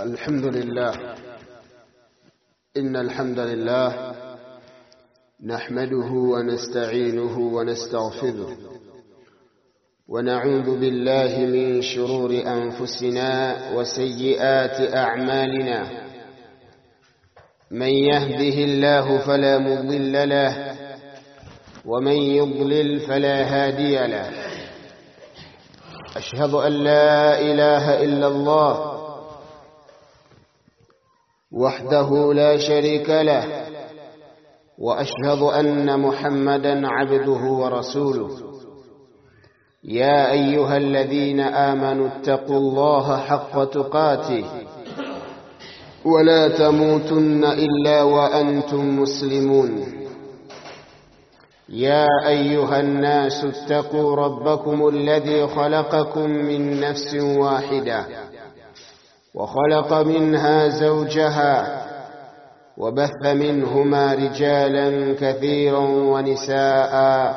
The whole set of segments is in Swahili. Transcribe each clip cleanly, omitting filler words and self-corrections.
الحمد لله. إن الحمد لله نحمده ونستعينه ونستغفره ونعوذ بالله من شرور أنفسنا وسيئات أعمالنا. من يهده الله فلا مضل له ومن يضلل فلا هادي له. أشهد أن لا إله إلا الله وحده لا شريك له، وأشهد أن محمدا عبده ورسوله. يا أيها الذين آمنوا اتقوا الله حق تقاته ولا تموتن إلا وأنتم مسلمون. يا أيها الناس اتقوا ربكم الذي خلقكم من نفس واحدة وخلق منها زوجها وبث منهما رجالا كثيرا ونساء.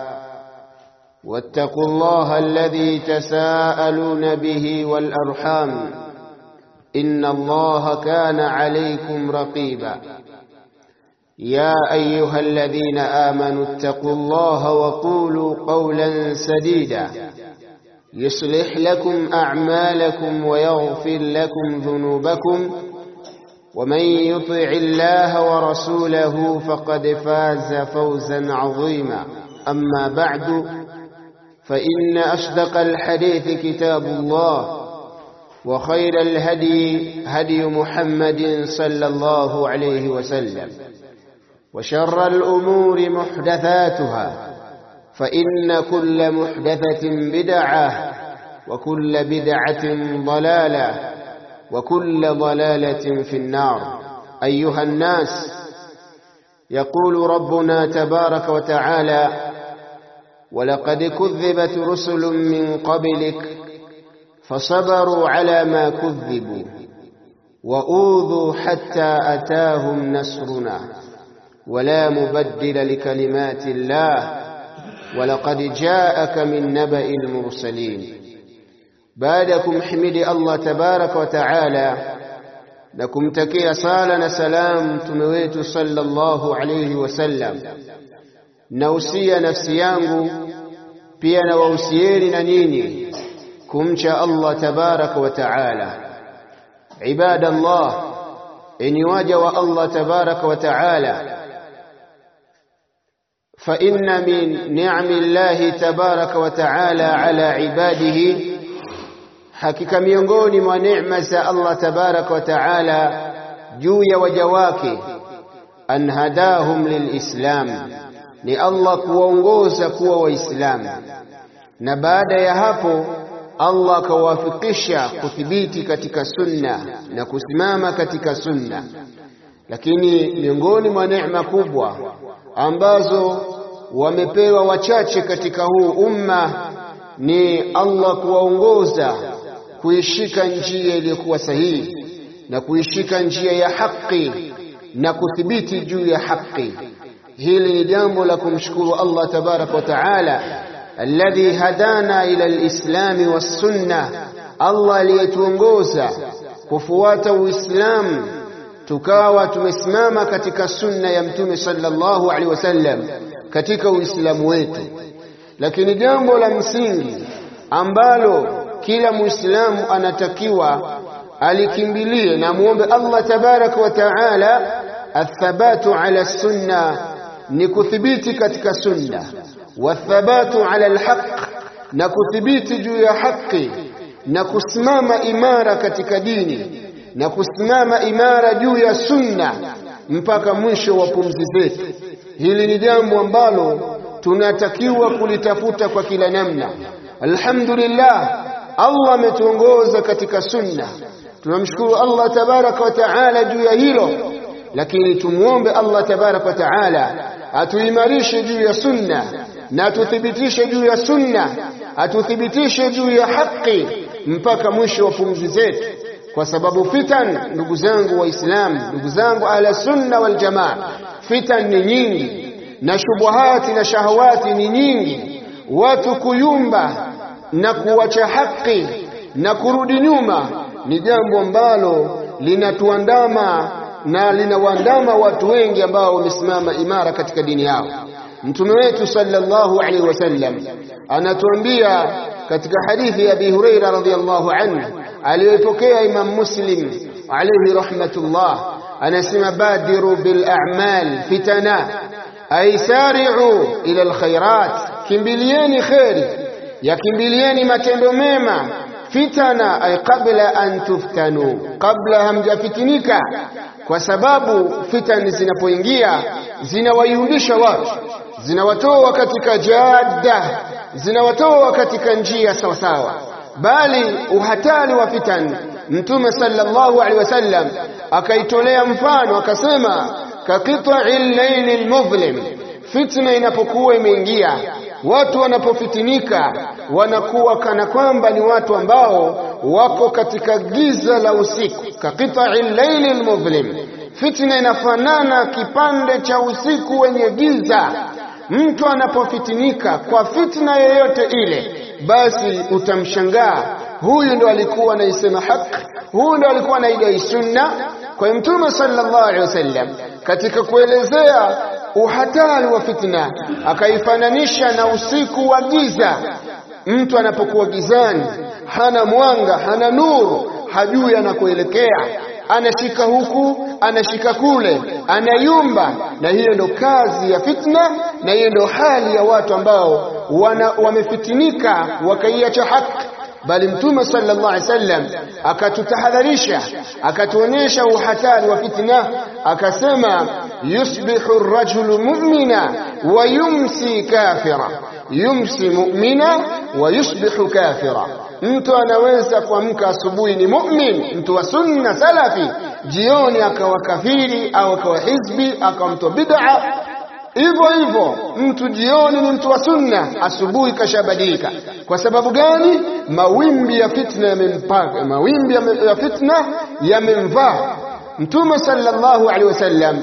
واتقوا الله الذي تساءلون به والأرحام إن الله كان عليكم رقيبا. يا أيها الذين آمنوا اتقوا الله وقولوا قولا سديدا يصلح لكم أعمالكم ويغفر لكم ذنوبكم، ومن يطع الله ورسوله فقد فاز فوزا عظيما. أما بعد، فإن أصدق الحديث كتاب الله، وخير الهدي هدي محمد صلى الله عليه وسلم، وشر الأمور محدثاتها، فإن كل محدثة بدعة وكل بدعة ضلالة وكل ضلالة في النار. أيها الناس، يقول ربنا تبارك وتعالى: ولقد كذبت رسل من قبلك فصبروا على ما كذبوا وأوذوا حتى أتاهم نصرنا ولا مبدل لكلمات الله ولقد جاءك من نبأ المرسلين. بعدكم حمد الله تبارك وتعالى لكم تكي صالنا سلام تمويت صلى الله عليه وسلم. نوصي نفسي yangu pia na wausieni na nini kumcha Allah tabarak wa taala. Ibadallah, enyi waja wa Allah tabarak wa taala, فإن من نعم الله تبارك وتعالى على عباده، hakika miongoni mwa neema za Allah tabarak wa taala juu ya waja wake, an hadahum lilislam, ni Allah kuwaongoza kuwa waislamu, na baada ya hapo Allah kawafikisha kuthibiti katika sunna na kusimama katika sunna. Lakini miongoni mwa neema kubwa ambazo wamepewa wachache katika huu umma ni Allah kuwaongoza kuishika njia iliyokuwa sahihi na kuishika njia ya haki na kuthibiti juu ya haki. Hili ni jambo la kumshukuru Allah tabarak wa taala, alladhi hadana ila alislami was-sunnah, Allah aliyetuongoza kufuata Uislamu tukawa tumesimama katika sunna ya Mtume sallallahu alaihi wasallam katika Uislamu wetu. Lakini jambo la msingi ambalo kila Muislamu anatakiwa alikimbilie na muombe Allah tabaraka wa taala athabatu ala sunna, ni kuthibiti katika sunna, wathabatu ala alhaq, na kuthibiti juu ya haki, na kusimama imara katika dini, na kusimama imara juu ya sunna mpaka mwisho wa pumzi zetu. Hili ni jambo ambalo tunatakiwa kulitafuta kwa kila namna. Alhamdulillah, Allah ametuongoza katika sunna, tunamshukuru Allah tabaraka wa taala juu ya hilo. Lakini tumuombe Allah tabaraka wa taala atuimarishe juu ya sunna na atuthibitishe juu ya sunna, atuthibitishe juu ya haki mpaka mwisho wa pumzi zetu. Kwa sababu fitan, ndugu zangu waislamu, ndugu zangu ahla sunna wal jamaa, fitan ni nyingi na shubuhati na shahawati ni nyingi. Watu kuyumba na kuacha haki na kurudi nyuma ni jambo ambalo linatuandama na linawaandama watu wengi ambao wamesimama imara katika dini yao. Mtume wetu sallallahu alaihi wasallam anatuambia katika hadithi ya Abi Huraira radhiyallahu anhu aliyopokea Imam Muslim alayhi rahmatullah, anasema badiru bil a'mal fitana ay sari'u ila al khairat, kimbilieni khairi, yakimbilieni matendo mema. Fitana ay qabla an tuftanu, kabla hamjafitinika, kwa sababu fitani zinapoingia zinawayumbisha watu, zinawatoa katika jadda, zinawatoa katika njia sawa sawa. Bali uhatari wa fitan Mtume sallallahu alaihi wasallam akaitolea mfano akasema, kaqita'il laylil mudhlim, fitna inapokuwa imeingia, watu wanapofitinika wanakuwa kana kwamba ni watu ambao wako katika giza la usiku. Kaqita'il laylil mudhlim, fitna inafanana kipande cha usiku wenye giza. Mtu anapofitinika kwa fitna yoyote ile, basi utamshangaa huyu ndo alikuwa anaisema haki, huyu ndo alikuwa anaidai sunna. Kwa Mtume sallallahu alaihi wasallam katika kuelezea uhatari wa fitna akaifananisha na usiku wa giza. Mtu anapokuwa gizani, hana mwanga, hana nuru, hajui anakoelekea, anashika huku, anashika kule, anayumba. Na hiyo ndo kazi ya fitna, na hiyo ndo hali ya watu ambao wamefitinika wakaiacha haki. Bali Mtume sallallahu alaihi wasallam akatutahadharisha, akatuonyesha uhatari wa fitna, akasema yusbihu ar-rajulu mu'mina wa yumsi kafira, yumsi mu'mina wa yusbihu kafira. Mtu anaweza kuamka asubuhi ni mu'min, mtu wa sunna salafi, jioni akawa kafiri au akawa hizbi, akawa mtu bid'a. Hivyo hivyo mtu jioni ni mtu wa sunna, asubuhi kashabadilika. Kwa sababu gani? Mawimbi ya fitna yamempaka, mawimbi ya fitna yamemvaa. Mtume sallallahu alaihi wasallam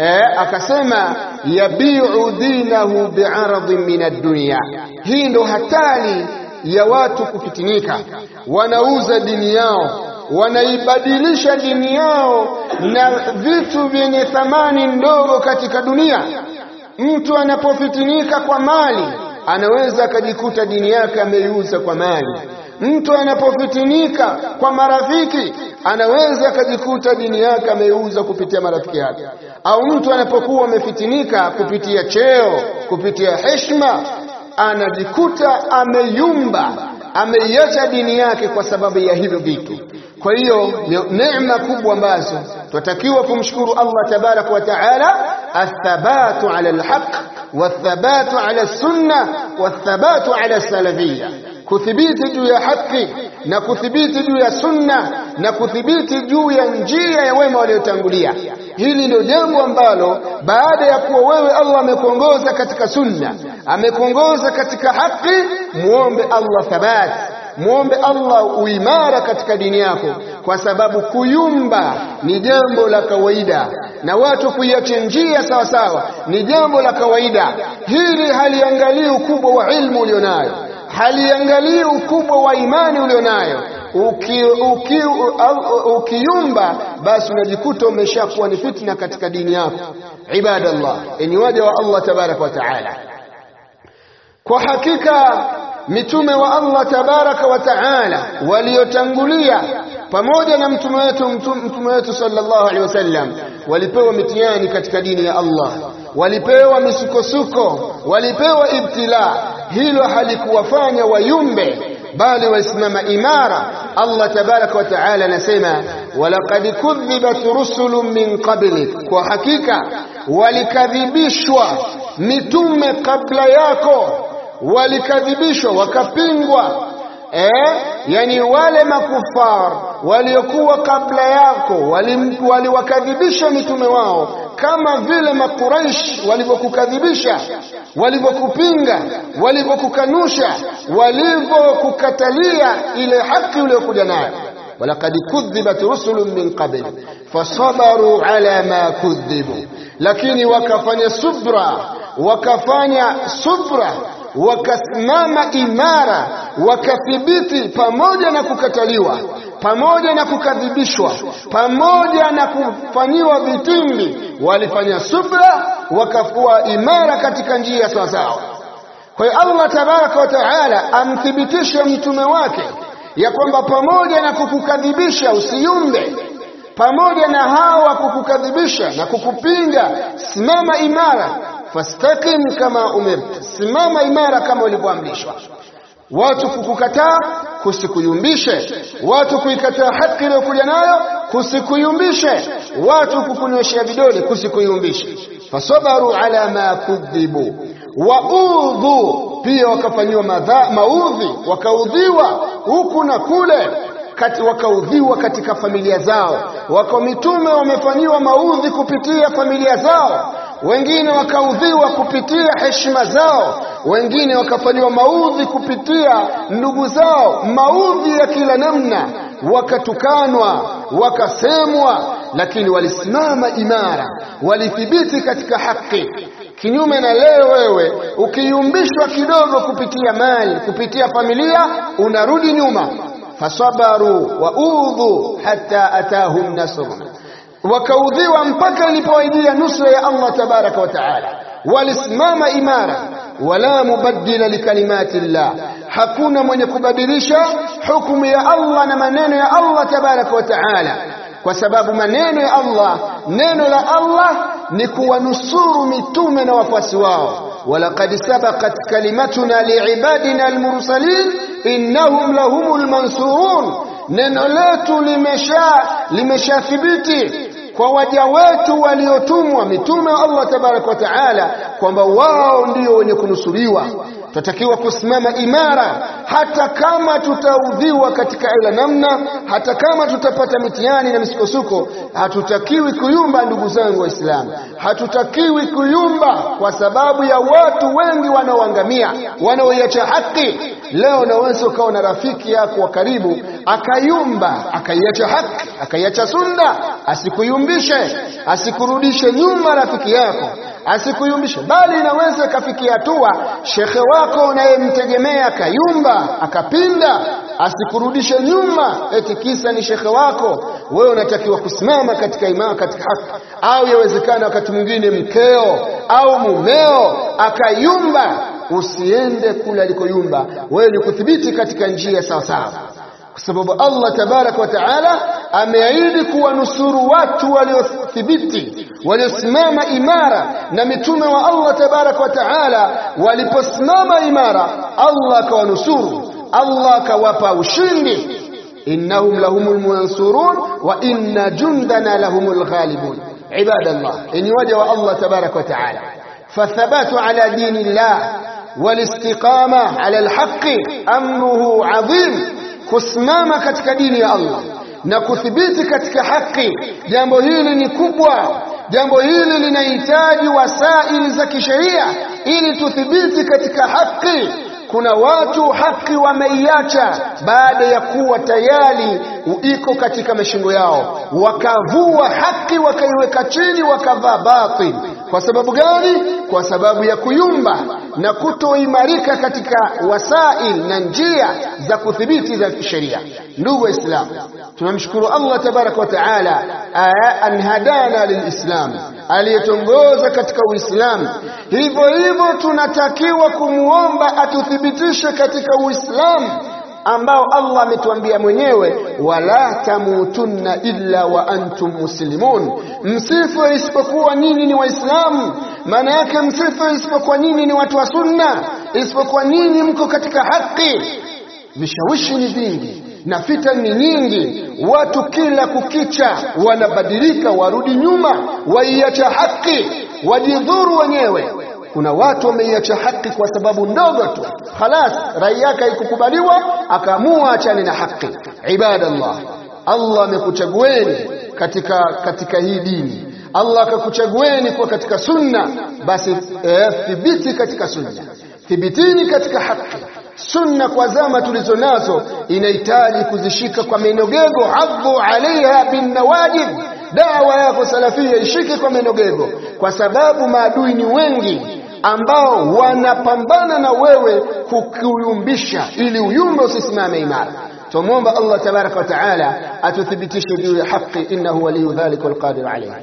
akasema yabi'u dinahu bi'aradin min ad-dunya. Hii ndo hatari ya watu kufitinika, wanauza dini yao, wanaibadilisha dini yao na vitu vyenye thamani ndogo katika dunia. Mtu anapofitinika kwa mali, anaweza akajikuta dini yake ameiuza kwa mali. Mtu anapofitinika kwa marafiki, anaweza akajikuta dini yake ameiuza kupitia marafiki yake. Au mtu anapokuwa amefitinika kupitia cheo, kupitia heshima, anajikuta ameyumba, ameiacha dini yake kwa sababu ya hivyo vitu. Kwa hiyo neema kubwa ambazo tunatakiwa kumshukuru Allah tabaraka wa taala, athabatu ala alhaq wathabatu ala sunna wathabatu ala salafiyya, kuthibiti juu ya haki na kuthibiti juu ya sunna na kuthibiti juu ya njia ya wema waliotangulia. Hili ndio jambo ambalo baada ya kuwa wewe Allah amekuongoza katika sunna, amekuongoza katika haki, muombe Allah thabat, muombe Allah uimara katika dini yako, kwa sababu kuyumba ni jambo la kawaida na watu kuiacha njia sawa sawa ni jambo la kawaida. Hili haliangalii ukubwa wa ilmu ulionayo, haliangalii ukubwa wa imani ulionayo. Ukiyumba basi unajikuta umeshakuwa ni fitna katika dini yako. Ibadallah, ni waja wa Allah tabaraka wa taala. Kwa hakika mitume wa Allah tabaraka wa taala waliotangulia pamoja na mtume wetu sallallahu alaihi wasallam walipewa mitihani katika dini ya Allah, walipewa misukosuko, walipewa ibtila. Hilo halikuwafanya wayumbe, bali walisimama imara. Allah tabaraka wa taala anasema walaqad kudhibat rusulun min qablik, kwa hakika walikadhibishwa mitume kabla yako, walikadhibishwa wakapingwa. Yani wale makufar waliokuwa kabla yako waliwakadhibisha mitume wao, kama vile makuraish walivyokukadhibisha, walivyokupinga, walivyokukanusha, walivyokukatalia ile haki uliyokuja nayo. walaqad kudhibat rusulun min qabl fasabaru ala ma kudhibu, lakini wakafanya subra, wakasimama imara, wakathibiti pamoja na kukataliwa, pamoja na kukadhibishwa, pamoja na kufanyiwa vitimbi, walifanya subra, wakakuwa imara katika njia sawa sawa. Kwa hiyo Allah tabaraka wa taala amthibitishe mtume wake ya kwamba pamoja na kukukadhibisha usiyumbe, pamoja na hawa kukukadhibisha na kukupinga, simama imara. Fastaqim kama umirta, simama imara kama ulivyoamrishwa. Watu kukukataa kusikuyumbishe, watu kuikataa haki iliyokuja nayo kusikuyumbishe, watu kukunyoshia vidole kusikuyumbishe. Fasabaru ala ma kudhibu waudhu, pia wakafanyiwa maudhi, wakaudhiwa huku na kule, wakaudhiwa katika familia zao. Wako mitume wamefanyiwa maudhi kupitia familia zao, wengine wakaudhiwa kupitia heshima zao, wengine wakafanyiwa maudhi kupitia ndugu zao, maudhi ya kila namna, wakatukanwa, wakasemwa, lakini walisimama imara, walithibiti katika haki. Kinyume na leo, wewe ukiyumbishwa kidogo kupitia mali, kupitia familia, unarudi nyuma. Fasabaru wa udhu hatta atahum nasrun, wakaudhiwa mpaka ilipowajia nusra ya Allah tabaraka wa taala. Walisimama imara. Wala mubaddila likalimati llah, hakuna mwenye kubadilisha hukumu ya Allah na maneno ya Allah tabaraka wa taala, kwa sababu maneno ya Allah, neno la Allah ni kuwanusuru mitume na wafuasi wao. Walaqad sabaqat kalimatuna liibadina almursalin innahum lahumul mansurun, neno letu limeshathibiti kwa waja wetu waliotumwa, mitume wa Allah tabaraka wa taala, kwamba wao ndio wenye kunusuriwa. Tutakiwa kusimama imara, hata kama tutaudhiwa katika ila namna, hata kama tutapata mitihani na misukosuko. Hatutakiwi kuyumba, ndugu zangu Waislamu, hatutakiwi kuyumba kwa sababu ya watu wengi wanaoangamia, wanaoiacha haki. Leo naweza ukawa na rafiki yako wa karibu akayumba, akaiacha haki, akaiacha sunna, asikuyumbishe, asikurudishe nyuma rafiki yako, asikuyumbishe. Bali inaweza kafikia hatua shekhe wako unayemtegemea akayumba, akapinda, asikurudishe nyuma eti kisa ni shekhe wako. Wewe unatakiwa kusimama katika imani, katika haki. Au yawezekana wakati mwingine mkeo au mumeo akayumba, usiende kule alikoyumba, wewe ni kuthibiti katika njia sawa sawa, kwa sababu Allah tabaraka wa taala ameahidi kuwanusuru watu waliothibiti, waliosimama imara. Na mitume wa Allah tabaraka wa taala waliposimama imara, Allah akawanusuru, Allah akawapa ushindi. Innahum lahumul mansurun wa inna jundana lahumul ghalibun. Ibadallah, enyi waja wa Allah tabaraka wa taala, fathabatu ala dinillah walistiqama ala alhaqi amruhu adhim, kusimama katika dini ya Allah na kuthibiti katika haki, jambo hili ni kubwa. Jambo hili linahitaji wasaili za kisheria ili tuthibiti katika haki. Kuna watu haki wameiacha baada ya kuwa tayari iko katika mashingo yao, wakavua haki wakaiweka chini, wakavaa batil. Kwa sababu gani? Kwa sababu ya kuyumba na kutoimarika katika wasail na njia za kuthibiti za kisheria. Ndugu Waislamu, tunamshukuru Allah tabaraka wa taala an hadana lilislam, aliyetongoza katika Uislamu. Hivyo hivyo tunatakiwa kumuomba atuthibitishe katika Uislamu ambao Allah ametuambia mwenyewe, wala tamutunna illa wa antum muslimun, msife isipokuwa nyinyi ni Waislamu. Maana yake msife isipokuwa nyinyi ni watu wa sunna, isipokuwa nyinyi mko katika haki. Vishawishi ni vingi na fitna ni nyingi, watu kila kukicha wanabadilika, warudi nyuma, waiacha haki, wajidhuru wenyewe. Kuna watu wameiacha haki kwa sababu ndogo tu, khalas rai yake haikukubaliwa, akaamua achane na haki. Ibadallah, Allah amekuchagueni katika hii dini, Allah akakuchagueni kwa katika sunna, basi thibiti katika sunna, thibitini katika haki. Sunna kwa zama tulizo nazo inahitaji kuzishika kwa menogego, adhu alaiha bin nawajib. Dawa yako salafia ishike kwa menogego, kwa sababu maadui ni wengi ambao wanapambana na wewe kukuyumbisha ili uyumbe usisimame imara. tumuomba Allah tabaraka wa taala atuthibitishe juu ya haki, innahu waliyu dhalika wal qadir alayhi.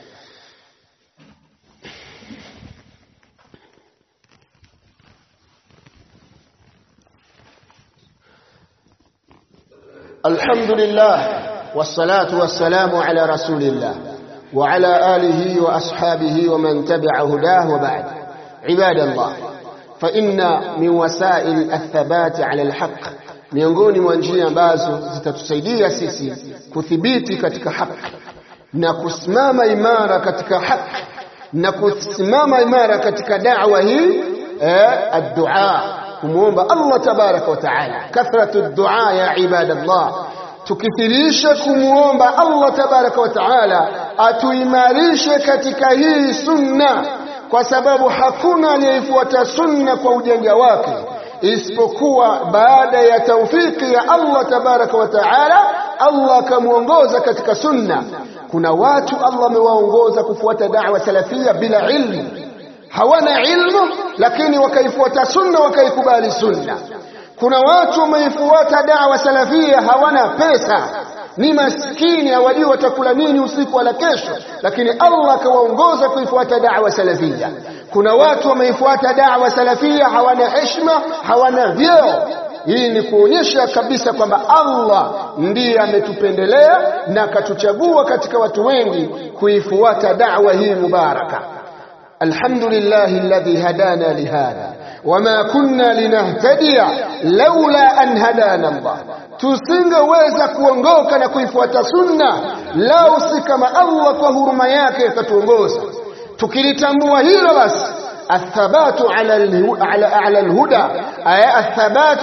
الحمد لله والصلاة والسلام على رسول الله وعلى آله وأصحابه ومن تبع هداه وبعد. عباد الله، فإن من وسائل الثبات على الحق miongoni mwa njia ambazo zitatusaidia sisi kuthibiti katika haki na kusimama imara katika haki na kusimama imara katika da'wa hii ad-du'a, kumuomba Allah tabaraka wa taala. Kathratu ad-du'a ya ibadallah, tukithirisha kumuomba Allah tabaraka wa taala atuimarishe katika hii sunna, kwa sababu hakuna aliyefuata sunna kwa ujanja wake isipokuwa baada ya taufiki ya Allah tabaraka wa taala, Allah kamuongoza katika sunna. Kuna watu Allah amewaongoza kufuata da'wa salafia bila ilmu, hawana ilmu lakini wakaifuata sunna, wakaikubali sunna. Kuna watu wameifuata da'wa salafia hawana pesa, ni maskini, hawajui watakula nini usiku wala kesho, lakini Allah kawaongoza kuifuata da'wa salafia. Kuna watu wameifuata da'wa salafia hawana heshima, hawana vyeo. Hii ni kuonyesha kabisa kwamba Allah ndiye ametupendelea na akatuchagua katika watu wengi kuifuata da'wa hii mubaraka. Alhamdulillahi alladhi hadana lihadha wama kunna linahtadiya laula an hadana Allah. Tusingeweza kuongoka na kuifuata sunna lau si kama Allah kwa huruma yake akatuongoza. Tukilitambua hilo basi الثبات على الهدى، أي الثبات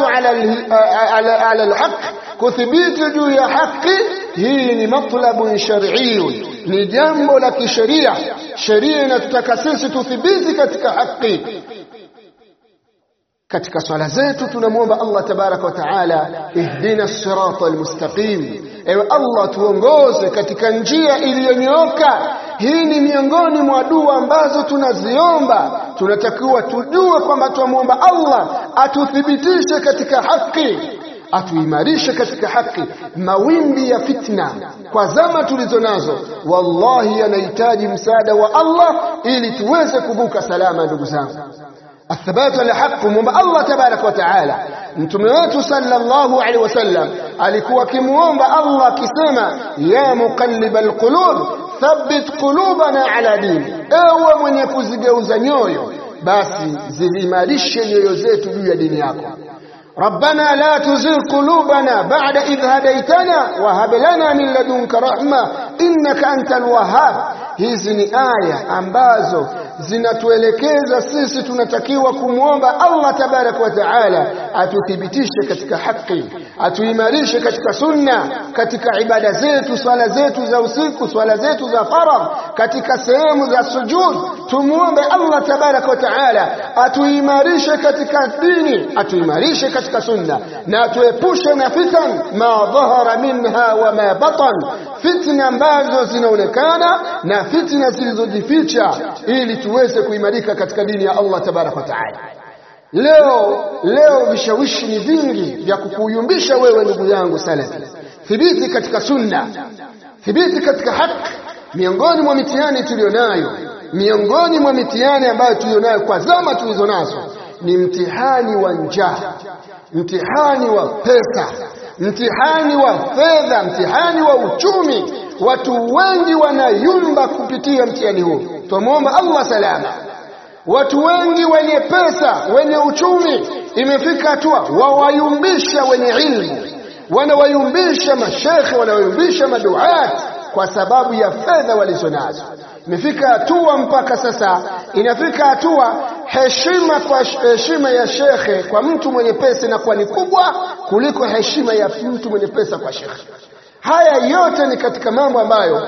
على الحق، كثبيت juu ya haki. Hii ni matlab shar'i, ni jambo la kisheria. Sheria inatutaka sisi tuthibiti katika haki. Katika swala zetu tunamuomba Allah tabaraka wa taala, ihdina as-sirata al-mustaqim, ewe Allah tuongoze katika njia iliyonyooka. Hii ni miongoni mwa dua ambazo tunaziomba. Tunatakiwa tujue kwamba tuamuomba Allah atuthibitishe katika haki, atuimarishe katika haki. Mawimbi ya fitna kwa zama tulizo nazo wallahi yanahitaji msaada wa Allah ili tuweze kuvuka salama. Ndugu zangu, athabatu ala haqq, muomba Allah tabaraka wa taala. Mtume wetu sallallahu alaihi wasallam alikuwa akimuomba Allah akisema, ya muqallibal qulub thabbit qulubana ala dini, ewe mwenye kuzigeuza nyoyo basi ziimarishe nyoyo zetu juu ya dini yako. ربنا لا تزغ قلوبنا بعد إذ هديتنا وهب لنا من لدنك رحمة إنك أنت الوهاب. Hizi ni aya ambazo zinatuelekeza sisi tunatakiwa kumuomba Allah tabaraka wa taala atuthibitishe katika haki, atuimarishe katika sunna, katika ibada zetu, swala zetu za usiku, swala zetu za faradhi, katika sehemu za sujud. Tumuombe Allah tabaraka wa taala atuimarishe katika dini, atuimarishe katika sunna, na atuepushe na fitan ma dhahara minha wa ma batan, fitna ambazo zinaonekana na fitna zilizojificha, ili tuweze kuimarika katika dini ya Allah tabaraka wa taala. Leo vishawishi ni vingi vya kukuyumbisha wewe ndugu yangu salafi. Thibiti katika sunna, thibiti katika haki. Miongoni mwa mitihani tulionayo, miongoni mwa mitihani ambayo tulionayo kwa zama tulizonazo ni mtihani wa njaa, mtihani wa pesa, mtihani wa fedha, mtihani wa uchumi. Watu wengi wanayumba kupitia mtihani huu. Tumuomba Allah salama. Watu wengi wenye pesa, wenye uchumi, imefika hatua wawayumbisha wenye ilmu, wanawayumbisha mashekhe, wanawayumbisha maduat kwa sababu ya fedha walizonazo. Imefika hatua mpaka sasa, inafika hatua heshima ya shekhe kwa mtu mwenye pesa inakuwa ni kubwa kuliko heshima ya mtu mwenye pesa kwa shekhe. Haya yote ni katika mambo ambayo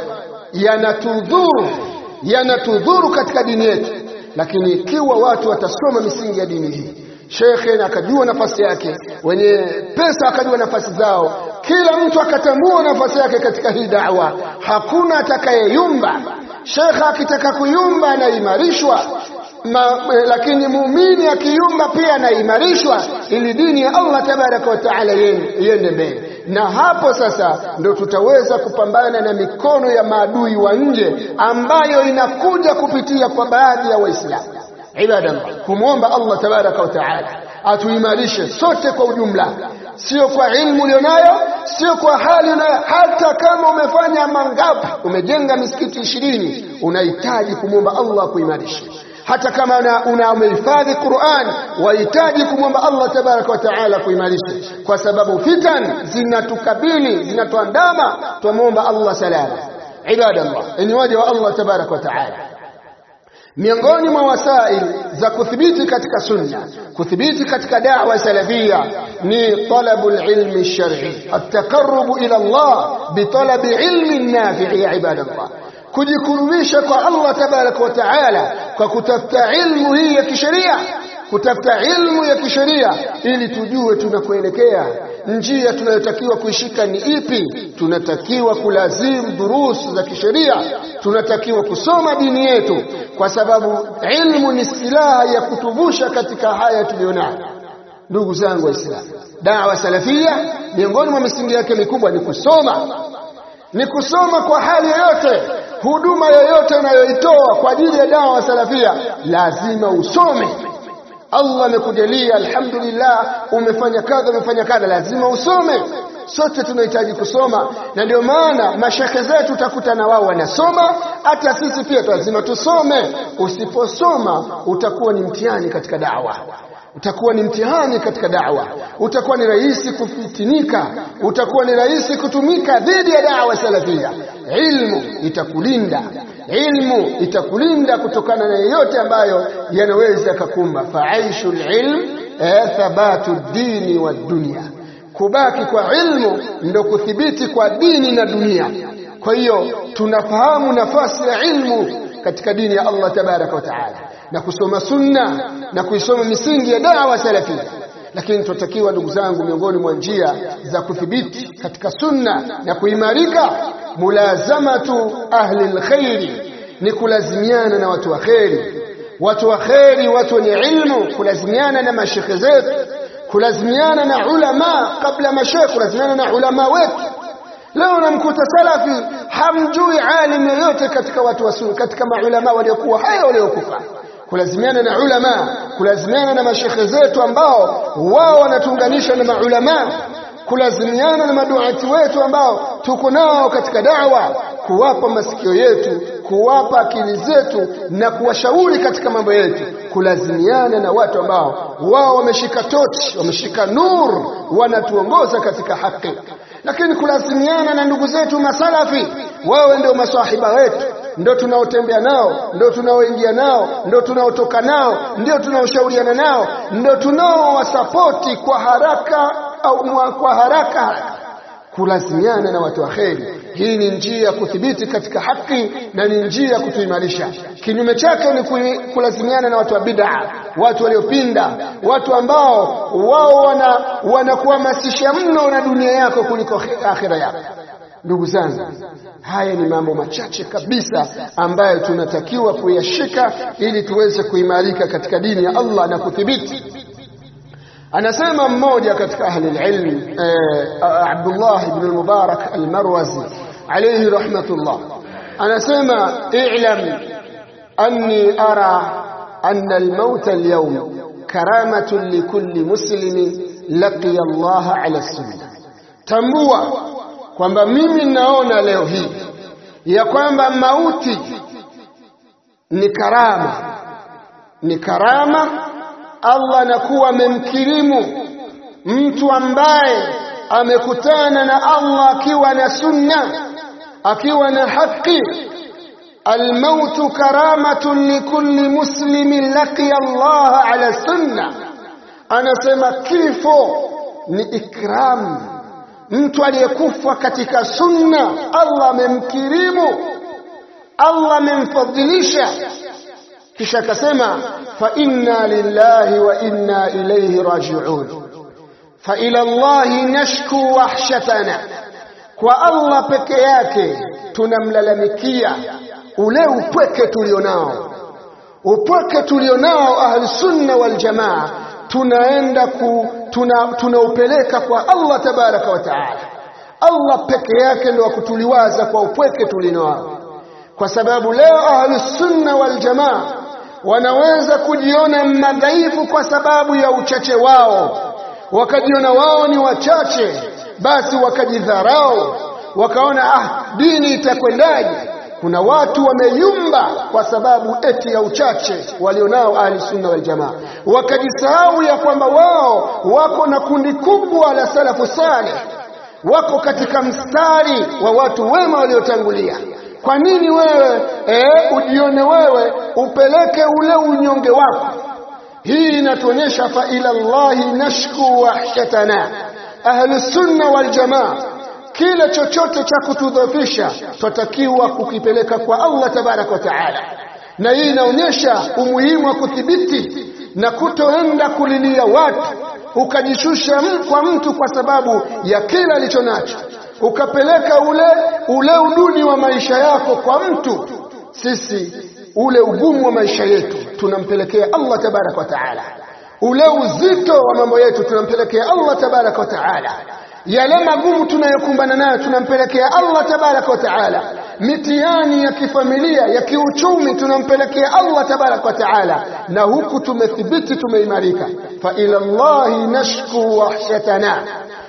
yanatudhuru katika dini yetu. Lakini ikiwa watu watasoma misingi ya dini hii, shekhe akajua nafasi yake, wenye pesa akajua nafasi zao, kila mtu akatambua nafasi yake katika hii da'wa, hakuna atakayeyumba. Shekhe akitaka kuyumba anaimarishwa, lakini muumini akiyumba pia anaimarishwa, ili dini ya Allah tabaraka wa taala iende mbele. na hapo sasa ndio tutaweza kupambana na mikono ya maadui wa nje ambayo inakuja kupitia kwa baadhi ya Waislamu. Ibadallah, kumuomba Allah tabaraka wa taala atuimarishe sote kwa ujumla, sio kwa ilmu ulionayo, sio kwa hali unayo. Hata kama umefanya mangapi, umejenga misikiti 20, unahitaji kumuomba Allah kuimarisha. Hata kama umehifadhi Qur'an, wahitaji kumwomba Allah tabaraka wa taala kuimarisha, kwa sababu fitan zinatukabili, zinatuandama. Tumuomba Allah salama. Ibadallah, ni waja wa Allah tabaraka wa taala. Miongoni mwa wasail za kuthibiti katika sunna, kuthibiti katika da'wa salafia, ni talabul ilmi shar'i, at-taqarrub ila Allah bi talabi ilmin nafi'. Ya ibadallah, kujikurubisha kwa Allah tabaraka wa taala kwa kutafuta ilmu hii ya kisheria, kutafuta ilmu ya kisheria ili tujue tunakoelekea, njia tunayotakiwa kuishika ni ipi. Tunatakiwa kulazimu durusu za kisheria, tunatakiwa kusoma dini yetu, kwa sababu ilmu ni silaha ya kutuvusha katika haya tulionayo. Ndugu zangu Waislamu, da'wa salafia miongoni mwa misingi yake mikubwa ni kusoma. Ni kusoma kwa hali yoyote. Huduma yoyote unayoitoa kwa ajili ya da'wa salafia lazima usome. Allah amekujalia, alhamdulillah, umefanya kadha, lazima usome. Sote tunahitaji kusoma, na ndio maana mashekhe zetu utakuta na wao wanasoma, hata sisi pia lazima tusome. Usiposoma utakuwa ni mtihani katika da'wa, utakuwa ni mtihani katika da'wa, utakuwa ni rahisi kufitinika, utakuwa ni rahisi kutumika dhidi ya da'wa salafia. Ilmu itakulinda, ilmu itakulinda kutokana na yote ambayo yanaweza kukumba. Fa'aishul ilm thabatu dini wa dunya, kubaki kwa ilmu ndio kuthibiti kwa dini na dunia. Kwa hiyo tunafahamu nafasi ya ilmu katika dini ya Allah tabaraka wa taala, na kusoma sunna na kuisoma misingi ya da'wa salafia. Lakini tunatakiwa ndugu zangu, miongoni mwa njia za kuthibiti katika sunna na kuimarika, mulazamatu ahli alkhairi, ni kulazimiana na watu wa khairi. Watu wa khairi, watu wenye ilmu, kulazimiana na mashekhe zetu, kulazimiana na ulama kabla mashekhe, kulazimiana na ulama wetu. Leo unamkuta salafi hamjui alim yoyote katika watu wa sunna, katika maulama waliokuwa hai waliokufa. Kulazimiana na ulama, kulazimiana na mashekhe zetu ambao wao wanatuunganisha na maulama, kulazimiana na maduati wetu ambao tuko nao katika da'wa, kuwapa masikio yetu, kuwapa akili zetu na kuwashauri katika mambo yetu. Kulazimiana na watu ambao wao wameshika tochi, wameshika nur, wanatuongoza katika haki. Lakini kulazimiana na ndugu zetu masalafi, wao ndio masahiba wetu, ndio tunaotembea nao, ndio tunaoingia nao, ndio tunaotoka nao, ndio tunaoshauriana nao, ndio tunaowasapoti kwa haraka au kwa haraka. Kulazimiana na watu wa kheri, hii ni njia ya kuthibiti katika haki na ni njia ya kutuimarisha. Kinyume chake ni kulazimiana na watu wa bid'a, watu waliopinda, watu ambao wao wanakuhamasisha mno na dunia yako kuliko akhira yako. Ndugu zangu, haya ni mambo machache kabisa ambayo tunatakiwa kuyashika ili tuweze kuimarika katika dini ya Allah na kuthibiti. Anasema mmoja katika ahli alilm, Abdullah ibn al-Mubarak al-Marwazi alayhi rahmatullah, anasema i'lam anni ara anna al-maut al-yawm karamatun likulli muslimin laqiya Allah ala sunnah. Tambua kwamba mimi naona leo hii ya kwamba mauti ni karama, ni karama. Allah anakuwa amemkirimu mtu ambaye amekutana na Allah akiwa na sunna, akiwa na haki. Almautu karamatun likulli muslimin laqiya Allah ala sunna. Anasema kifo ni ikram, mtu aliyekufa katika sunna Allah amemkirimu, Allah amemfadhilisha. Kisha akasema fa inna lillahi wa inna ilayhi raji'un, fa ila Allahi nashku wahshatana. Kwa Allah peke yake tunamlalamikia ule upweke tulionao, upweke tulionao ahli sunna wal jamaa, tunaenda tunaupeleka kwa Allah tabaraka wa taala. Allah peke yake ndio akutuliwaza kwa upweke tulinao. Kwa sababu leo ahlus sunna wal jamaa wanaweza kujiona madhaifu kwa sababu ya uchache wao, wakajiona wao ni wachache, basi wakajidharau, wakaona dini itakwendaje. Kuna watu wameyumba kwa sababu eti ya uchache walionao ahli sunna wal jamaa, wakajisahau ya kwamba wao wako na kundi kubwa la salafu salih, wako katika mstari wa watu wema waliotangulia. Kwa nini wewe ujione wewe upeleke ule unyonge wako? Hii inatuonyesha fa ila Allahi nashku wahshatana. Ahlu sunna wal jamaa, kila chochote cha kutudhofisha tutakiwa kukipeleka kwa Allah tabaraka wa taala. Na hii inaonyesha umuhimu wa kudhibiti na kutoenda kulilia watu ukajishusha kwa mtu kwa sababu ya kila alichonacho, ukapeleka ule uduni wa maisha yako kwa mtu. Sisi ule ugumu wa maisha yetu tunampelekea Allah tabaraka wa taala, ule uzito wa mambo yetu tunampelekea Allah tabaraka wa taala, yale magumu tunayokumbana nayo tunampelekea Allah tabaraka wa taala, mitihani ya kifamilia ya kiuchumi tunampelekea Allah tabaraka wa taala. Na huku tumethibiti, tumeimarika. Fa ila Allahi nashku wahshatana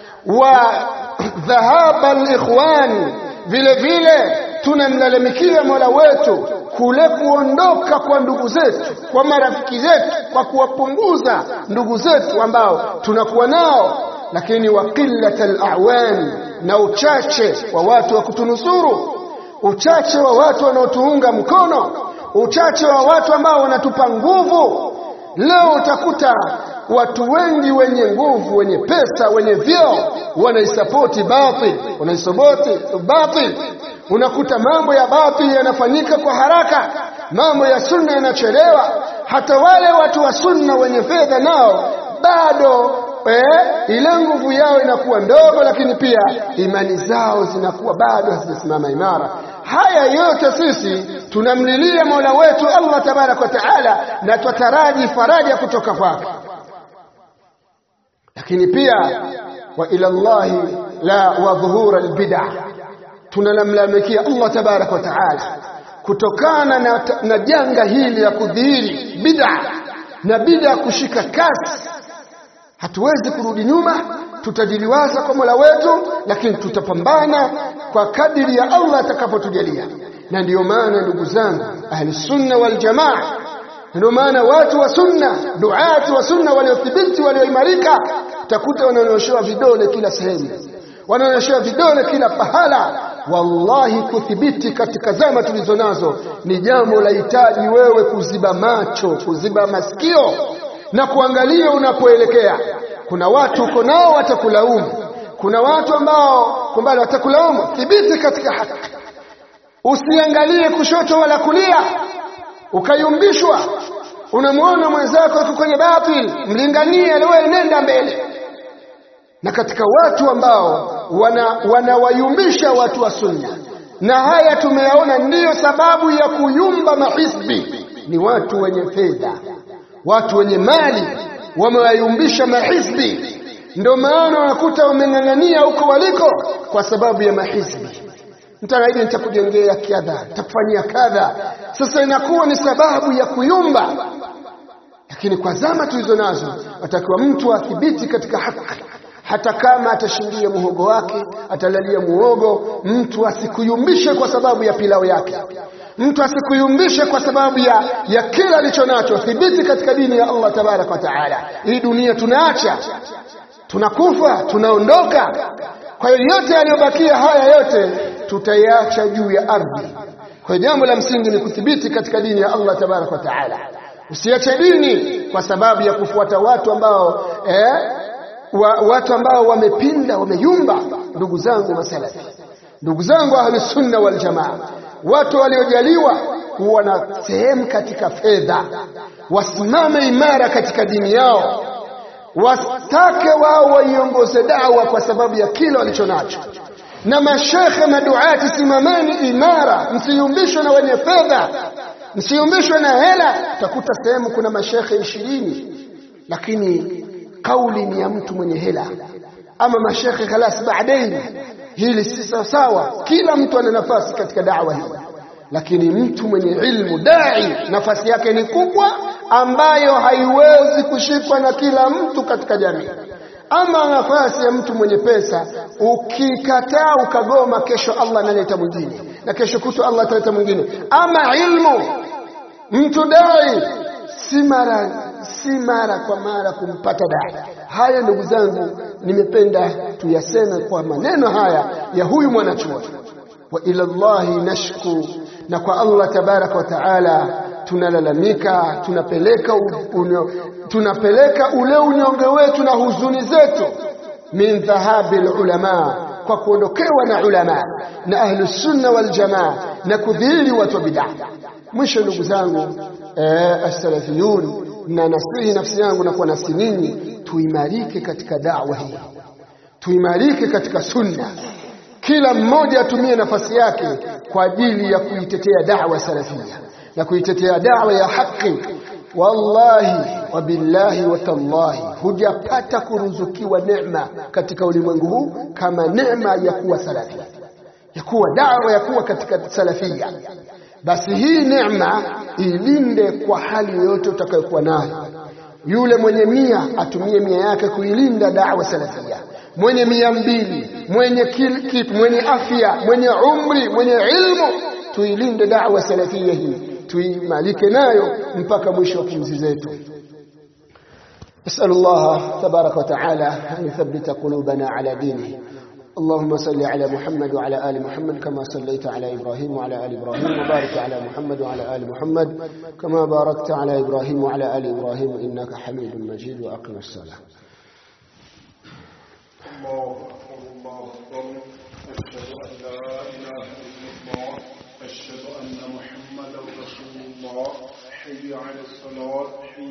wa dhahaba alikhwan, vile vile tunamlalamikia Mola wetu kule kuondoka kwa ndugu zetu, kwa marafiki zetu, kwa kuwapunguza ndugu zetu ambao tunakuwa nao. Lakini wa qillatal a'wan, na uchache wa watu wa kutunusuru, uchache wa watu wanaotuunga mkono, uchache wa watu ambao wanatupa nguvu. Leo utakuta watu wengi wenye nguvu, wenye pesa, wenye vyeo wanaisapoti batil, wanaisapoti batil. Unakuta mambo ya batil yanafanyika kwa haraka, mambo ya sunna yanachelewa. Hata wale watu wa sunna wenye fedha nao bado ile nguvu yao inakuwa ndogo, lakini pia imani zao zinakuwa bado hazisimama imara. Haya yote sisi tunamlilia Mola wetu Allah tabaraka wa taala na tutaraji faraja kutoka kwake. Lakini pia wa ila Allahi la wa dhuhura albid'ah, tunamlamikia Allah tabaraka wa taala kutokana na janga hili la kudhihiri bid'ah na bid'ah kushika kasi. Hatuwezi kurudi nyuma, tutajiliwaza kwa Mola wetu, lakini tutapambana kwa kadiri ya Allah atakapotujalia. Na ndiyo maana ndugu zangu ahli sunna wal jamaa, ndio maana watu wa sunna, duati wa sunna waliothibiti, walioimarika, utakuta wanaonyeshewa vidole kila sehemu, wanaonyeshewa vidole kila pahala. Wallahi kuthibiti katika zama tulizonazo ni jambo la hitaji wewe kuziba macho, kuziba masikio na kuangalia unapoelekea. Kuna watu uko nao watakulaumu, kuna watu ambao kumbali watakulaumu. Thibiti katika haki, usiangalie kushoto wala kulia ukayumbishwa. Unamuona mwenzako yuko kwenye batil, mlinganie, wewe nenda mbele. Na katika watu ambao wanawayumbisha watu wa sunna, na haya tumeyaona ndiyo sababu ya kuyumba mahizbi, ni watu wenye fedha, watu wenye mali wamewayumbisha mahizbi. Ndio maana unakuta wameng'ang'ania huko waliko kwa sababu ya mahizbi. Mtanaidi nitakujengea kadha, nitakufanyia kadha. Sasa inakuwa ni sababu ya kuyumba. Lakini kwa zama tulizo nazo atakiwa mtu athibiti katika haki, hata kama atashindia muhogo wake, atalalia muhogo. Mtu asikuyumbishe kwa sababu ya pilau yake, mtu asikuyumbishe kwa sababu ya kila alichonacho. Thibiti katika dini ya Allah tabaraka wa taala. Hii dunia tunaacha, tunakufa, tunaondoka. Kwa hiyo yote yaliyobakia, haya yote tutaiacha juu ya ardhi. Kwa hiyo jambo la msingi ni kuthibiti katika dini ya Allah tabaraka wa taala. Usiache dini kwa sababu ya kufuata watu ambao watu ambao wamepinda, wameyumba. Ndugu zangu masalafi, ndugu zangu ahli sunna wal jamaa, watu waliojaliwa kuwa na sehemu katika fedha, wasimame imara katika dini yao, wasitake wao waiongoze dawa kwa sababu ya kile walichonacho. Na mashekhe na duati, simameni imara, msiyumbishwe na wenye fedha, msiyumbishwe na hela. Utakuta sehemu kuna mashekhe 20, lakini kauli ni ya mtu mwenye hela. Ama mashekhe khalas baadaini, hili si sawa. Kila mtu ana nafasi katika da'wa hii, lakini mtu mwenye ilmu dai nafasi yake ni kubwa, ambayo haiwezi kushikwa na kila mtu katika jamii. Ama nafasi ya mtu mwenye pesa, ukikataa ukagoma, kesho Allah analeta mwingine, na kesho kutu Allah ataleta mwingine. Ama ilmu, mtu dai si mara kwa mara kumpata dai. Haya ndugu zangu, nimependa tuyaseme kwa maneno haya ya huyu mwanachuoni. Wa ila Allahi nashku, na kwa Allah tabaraka wa taala tunalalamika, tunapeleka ule unyonge wetu na huzuni zetu. Min dhahabil ulama, kwa kuondokewa na ulama na ahlus sunna wal jamaa, na kudhiri watu bid'ah. Mwisho ndugu zangu, as-salafiyun, na nasihi nafsi yangu na kwa nafsi ninyi, tuimarike katika da'wa hii, tuimarike katika sunna. Kila mmoja atumie nafasi yake kwa ajili ya kuitetea da'wa salafia na kuitetea da'wa ya haki. Wallahi wa billahi wa tallahi, hujapata kuruzukiwa neema katika ulimwengu huu kama neema ya kuwa salafia, ya kuwa da'wa, ya kuwa katika salafia. Basi hii neema ilinde kwa hali yoyote utakayokuwa nayo. Yule mwenye 100 atumie 100 yake kuilinda da'wa salafia, mwenye 200, mwenye afya, mwenye umri, mwenye ilmu, tuilinde da'wa salafia hii, tuimalike nayo mpaka mwisho wa pumzi zetu. As'alullah tabaraka wa ta'ala an yuthabbita qulubana ala dinihi. اللهم صل على محمد وعلى آل محمد كما صليت على إبراهيم وعلى آل إبراهيم، وبارك على محمد وعلى آل محمد كما باركت على إبراهيم وعلى آل إبراهيم إنك حميد مجيد. وأقم الصلاة. الله أكبر. أشهد أن لا إله إلا الله، أشهد أن محمدا رسول الله. حي على الصلاة.